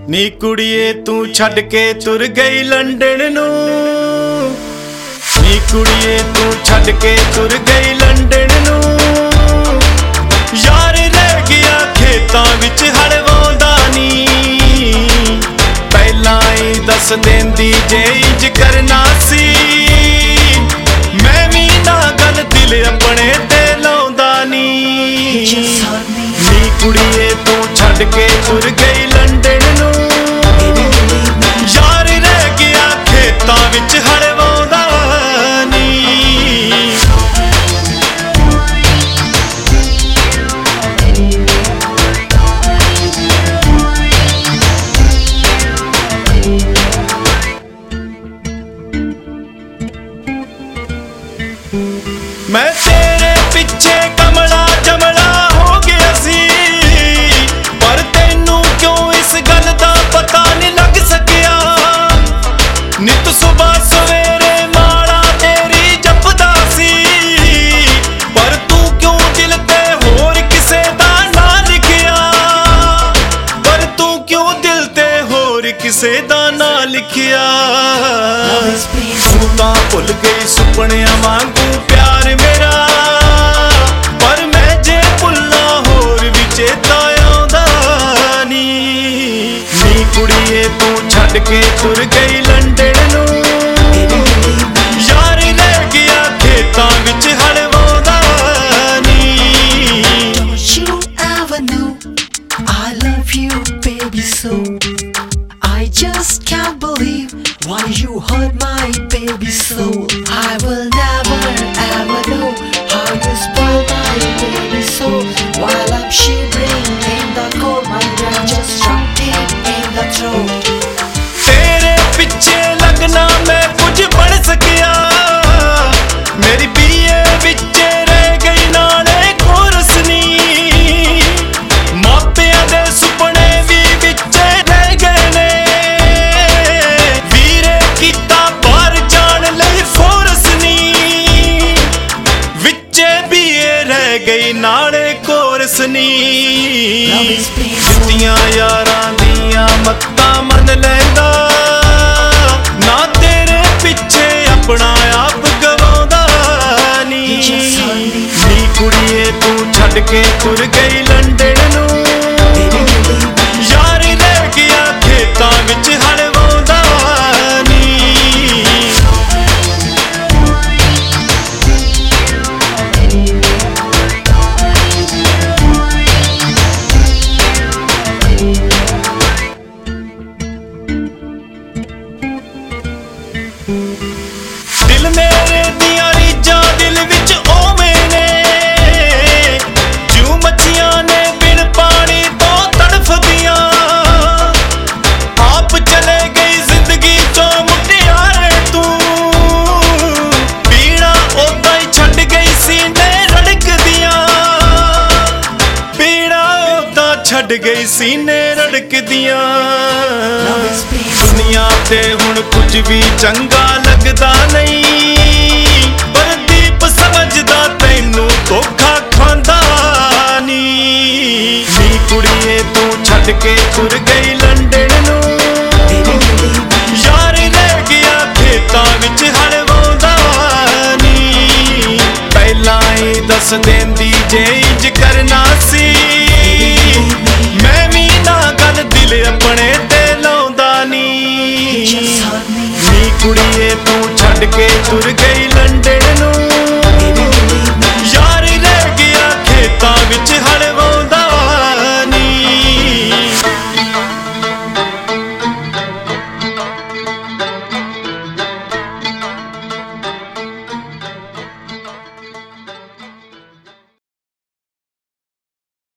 ਨੀ ਕੁੜੀਏ ਤੂੰ ਛੱਡ ਕੇ ਤੁਰ ਗਈ ਲੰਡਨ ਨੂੰ। ਨੀ ਕੁੜੀਏ ਤੂੰ ਛੱਡ ਕੇ ਤੁਰ ਗਈ ਲੰਡਨ ਨੂੰ। ਯਾਰ ਰਹਿ ਗਿਆ ਖੇਤਾਂ ਵਿੱਚ ਹਲਵਾਉਂਦਾ ਨੀ। ਪਹਿਲਾਂ ਹੀ ਦੱਸ ਦਿੰਦੀ ਜੇ ਇੰਜ ਕਰਨਾ ਸੀ। ਮੈਂ ਵੀ ਨਾ ਗੱਲ ਦਿਲ ਆਪਣੇ ਤੇ ਲਾਉਂਦਾ ਨੀ। ਨੀ ਕੁੜੀਏ ਤੂੰ ਛੱਡ ਕੇ ਤੁਰ ਗਈ ਲੰਡਨ ਨੂੰ। ਯਾਰ ਰਹਿ ਗਿਆ ਖੇਤਾਂ ਵਿੱਚ ਹਲਵਾਉਂਦਾ ਨੀ। ਮੈਂ ਤੇਰੇ ਪਿੱਛੇ ਕਮਲਾ ਜਮਲਾ ਹੋ ਗਿਆ ਸੀ। ਪਰ ਤੈਨੂੰ ਕਿਉਂ ਇਸ ਗੱਲ ਦਾ ਪਤਾ ਨਹੀਂ ਲੱਗ ਸਕਿਆ। ਨਿਤ ਸੁਬਹ ਸਵੇਰੇ ਮਾਲਾ ਤੇਰੀ ਜਪਦਾ ਸੀ। ਪਰ ਤੂੰ ਕਿਉਂ ਦਿਲ ਤੇ ਹੋਰ ਕਿਸੇ ਦਾ ਨਾਂ ਲਿਖਿਆ। ਪਰ ਤੂੰ ਕਿਉਂ ਦਿਲ ਤੇ ਹੋਰ ਕਿਸੇ ਦਾ ਨਾਂ ਲਿਖਿਆ। ਤੂੰ ਤਾਂ ਭੁੱਲ ਗਈ ਸੁਪਨਿਆਂ ਵਾਂਗੂ ਪਿਆਰ ਮੇਰਾ। ਪਰ ਮੈਂ ਜੇ ਭੁੱਲਾਂ ਹੋਰ ਵੀ ਚੇਤਾ ਆਉਂਦਾ ਨੀ। ਨੀ ਕੁੜੀਏ ਤੂੰ ਛੱਡ ਕੇ ਤੁਰ ਗਈ ਲੰਡਨ ਨੂੰ। ਯਾਰ ਰਹਿ ਗਿਆ ਖੇਤਾਂ ਵਿੱਚ ਹਲਵਾਉਂਦਾ ਨੀ। Don't you ever know I love you, baby, so I just can't believe why you hurt my baby soul. I will never ever know how you spoil my baby soul. While I'm shivering in the cold, my brain just dropped in the throat. ਤੇਰੇ ਪਿੱਛੇ ਲੱਗਣਾ ਮੈਂ ਕੁਝ ਬਣ ਸਕਿਆ। ਮੇਰੀ BA ਵਿੱਚ ਰਹਿ ਗਈ ਨਾਲੇ ਕੋਰਸ ਨੀ। ਮਾਪਿਆਂ ਦੇ ਸੁਪਨੇ ਵੀ ਵਿੱਚ ਰਹਿ ਗਏ ਨੇ। ਵੀਰੇ ਕੀਤਾ ਬਾਹਰ ਜਾਣ ਲਈ ਫੋਰਸ ਨੀ। ਵਿੱਚੇ ਬੀਏ ਰਹਿ ਗਈ ਨਾਲੇ ਕੋਰਸ ਨੀ। ਦਿੱਤੀਆਂ ਯਾਰਾਂ ਦੀਆਂ ਮੱਤਾਂ ਮੰਨ ਲੈਂਦਾ। ਨਾ ਤੇਰੇ ਪਿੱਛੇ ਆਪਣਾ ਆਪ ਗਵਾਉਂਦਾ ਨੀ। ਨੀ ਕੁੜੀਏ ਤੂੰ ਛੱਡ ਕੇ ਤੁਰ ਗਈ ਲੰਡਨ ਨੂੰ। ਯਾਰ ਰਹਿ ਗਿਆ ਖੇਤਾਂ ਵਿੱਚ ਹਲਵਾਉਂਦਾ ਨੀ। ਦਿਲ ਮੇਰੇ ਦੀਆਂ ਰੀਝਾਂ ਦਿਲ ਵਿੱਚ ਓਵੇਂ ਨੇ। ਜਿਉਂ ਮੱਛੀਆਂ ਨੇ ਬਿਨ ਪਾਣੀ ਤੋਂ ਤੜਫਦੀਆਂ। ਆਪ ਚਲੇ ਗਈ ਜ਼ਿੰਦਗੀ ਚੋਂ ਮੁਟਿਆਰੇ ਤੂੰ। ਪੀੜਾ ਓਦਾਂ ਹੀ ਛੱਡ ਗਈ ਸੀਨੇ ਰੜਕਦੀਆਂ। ਪੀੜਾ ਓਦਾਂ ਛੱਡ ਗਈ ਸੀਨੇ ਰੜਕਦੀਆਂ। ਦੁਨੀਆ ਤੇ ਹੁਣ ਕੁਝ ਵੀ ਚੰਗਾ ਲੱਗਦਾ ਨਹੀਂ। ਪਰ ਦੀਪ ਸਮਝਦਾ ਤੈਨੂੰ ਧੋਖਾ ਖਾਂਦਾ ਨੀ। ਨੀ ਕੁੜੀਏ ਤੂੰ ਛੱਡ ਕੇ ਤੁਰ ਗਈ ਲੰਡਨ ਨੂੰ। ਯਾਰ ਰਹਿ ਗਿਆ ਖੇਤਾਂ ਵਿੱਚ ਹਲਵਾਉਂਦਾ ਨੀ। ਪਹਿਲਾਂ ਹੀ ਦੱਸ ਦਿੰਦੀ ਜੇ ਇੰਜ ਕਰਨਾ ਸੀ। ਮੈਂ ਵੀ ਨਾ ਗੱਲ ਦਿਲ ਆਪਣੇ ਤੇ ਲਾਉਂਦਾ ਨੀ। ਨੀ ਕੁੜੀਏ ਤੂੰ ਛੱਡ ਕੇ ਤੁਰ ਗਈ